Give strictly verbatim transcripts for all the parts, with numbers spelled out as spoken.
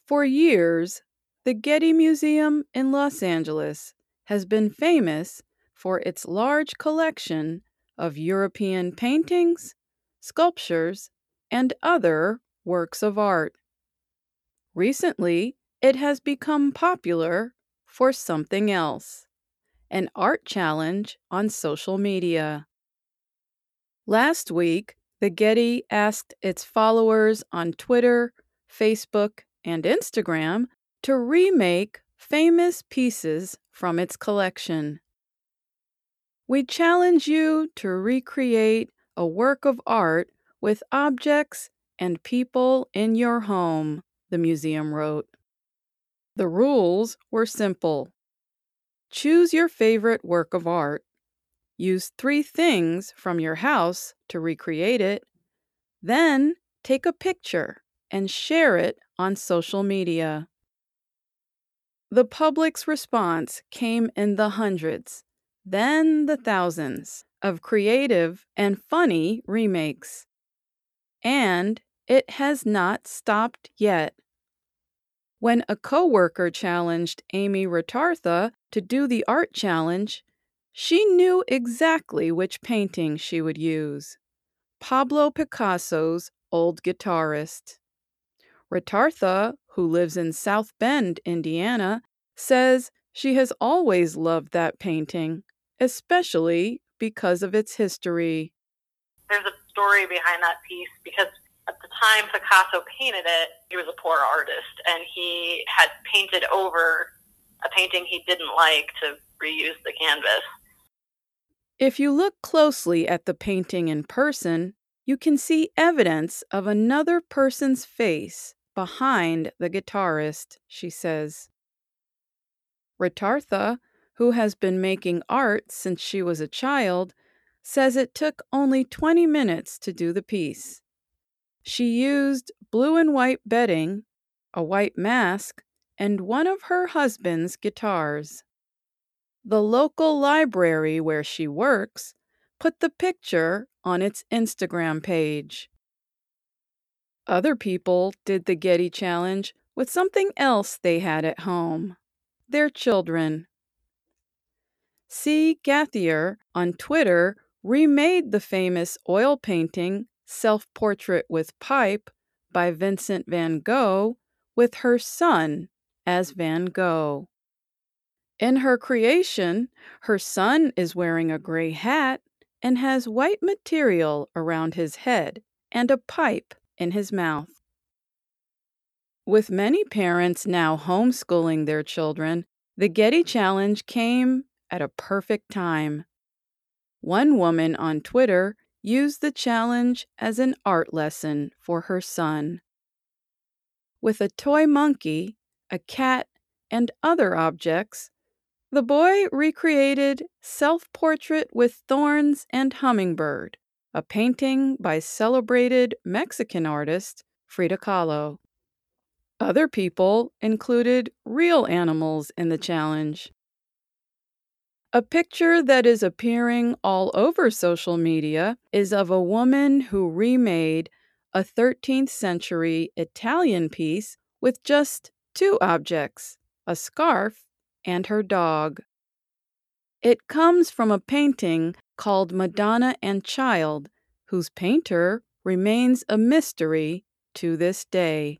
For years, the Getty Museum in Los Angeles has been famous for its large collection of European paintings, sculptures, and other works of art. Recently, it has become popular for something else, an art challenge on social media. Last week, the Getty asked its followers on Twitter, Facebook, and Instagram to remake famous pieces from its collection. We challenge you to recreate a work of art with objects and people in your home, the museum wrote. The rules were simple. Choose your favorite work of art. Use three things from your house to recreate it. Then take a picture and share it on social media. The public's response came in the hundreds, then the thousands, of creative and funny remakes. And it has not stopped yet. When a coworker challenged Amy Ratartha to do the art challenge, she knew exactly which painting she would use: Pablo Picasso's Old Guitarist. Ratartha, who lives in South Bend, Indiana, says she has always loved that painting, especially because of its history. There's a story behind that piece because at the time Picasso painted it, he was a poor artist, and he had painted over a painting he didn't like to reuse the canvas. If you look closely at the painting in person, you can see evidence of another person's face behind the guitarist, she says. Ratartha, who has been making art since she was a child, says it took only twenty minutes to do the piece. She used blue and white bedding, a white mask, and one of her husband's guitars. The local library where she works put the picture on its Instagram page. Other people did the Getty Challenge with something else they had at home: their children. C. Gathier on Twitter remade the famous oil painting Self-Portrait with Pipe by Vincent van Gogh with her son as Van Gogh. In her creation, her son is wearing a gray hat and has white material around his head and a pipe in his mouth. With many parents now homeschooling their children, the Getty Challenge came at a perfect time. One woman on Twitter used the challenge as an art lesson for her son. With a toy monkey, a cat, and other objects, the boy recreated Self-Portrait with Thorns and Hummingbird, a painting by celebrated Mexican artist Frida Kahlo. Other people included real animals in the challenge. A picture that is appearing all over social media is of a woman who remade a thirteenth century Italian piece with just two objects, a scarf and her dog. It comes from a painting called Madonna and Child, whose painter remains a mystery to this day.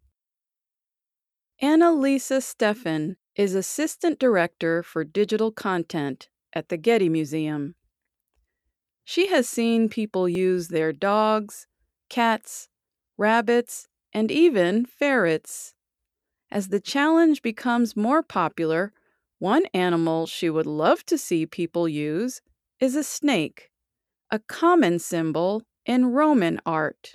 Annalisa Steffen is Assistant Director for Digital Content at the Getty Museum. She has seen people use their dogs, cats, rabbits, and even ferrets. As the challenge becomes more popular, one animal she would love to see people use is a snake, a common symbol in Roman art.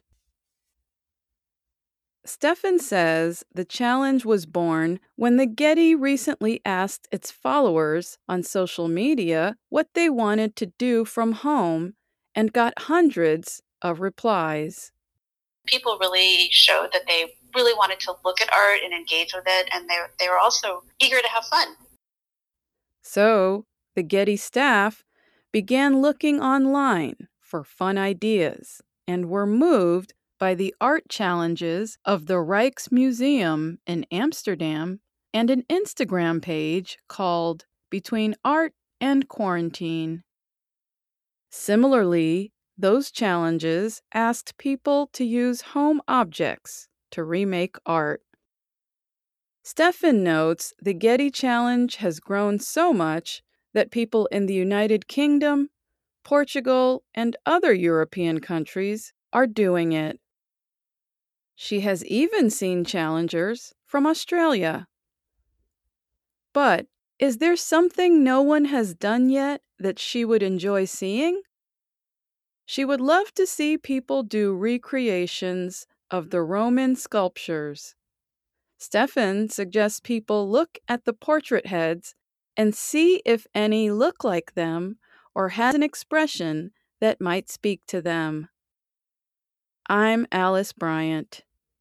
Steffen says the challenge was born when the Getty recently asked its followers on social media what they wanted to do from home and got hundreds of replies. People really showed that they really wanted to look at art and engage with it, and they, they were also eager to have fun. So the Getty staff began looking online for fun ideas and were moved by the art challenges of the Rijksmuseum in Amsterdam and an Instagram page called Between Art and Quarantine. Similarly, those challenges asked people to use home objects to remake art. Stefan notes the Getty Challenge has grown so much that people in the United Kingdom, Portugal, and other European countries are doing it. She has even seen challengers from Australia. But is there something no one has done yet that she would enjoy seeing? She would love to see people do recreations of the Roman sculptures. Stefan suggests people look at the portrait heads and see if any look like them or has an expression that might speak to them. I'm Alice Bryant.